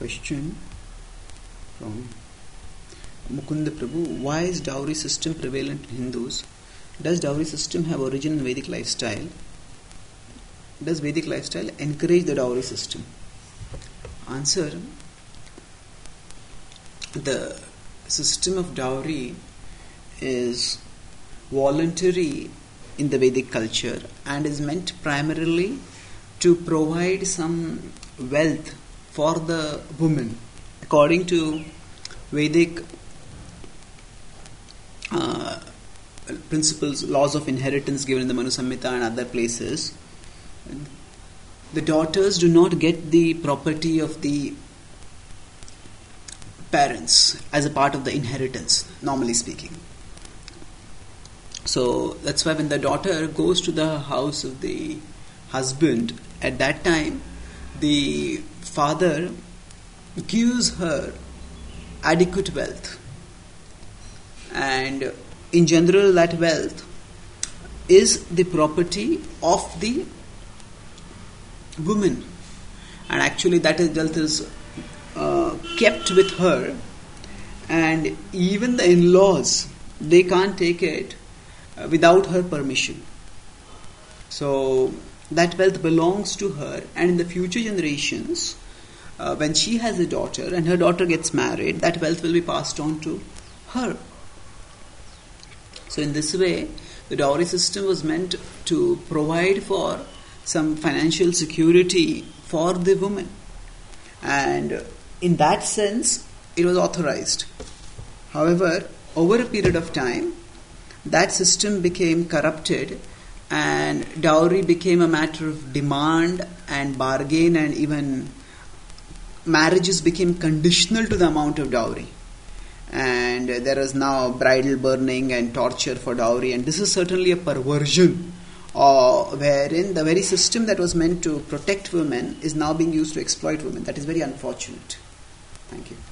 Question from Mukunda Prabhu. Why is dowry system prevalent in Hindus? Does dowry system have origin in Vedic lifestyle? Does Vedic lifestyle encourage the dowry system? Answer. The system of dowry is voluntary in the Vedic culture and is meant primarily to provide some wealth for the woman. According to Vedic principles, laws of inheritance given in the Manu Samhita and other places, the daughters do not get the property of the parents as a part of the inheritance, normally speaking. So that's why when the daughter goes to the house of the husband, at that time the father gives her adequate wealth, and in general that wealth is the property of the woman, and actually that wealth is kept with her, and even the in-laws, they can't take it without her permission. So that wealth belongs to her, and in the future generations, when she has a daughter and her daughter gets married, that wealth will be passed on to her. So in this way, the dowry system was meant to provide for some financial security for the woman, and in that sense it was authorized. However, over a period of time, that system became corrupted and dowry became a matter of demand and bargain, and even marriages became conditional to the amount of dowry, and there is now bridal burning and torture for dowry, and this is certainly a perversion wherein the very system that was meant to protect women is now being used to exploit women. That is very unfortunate. Thank you.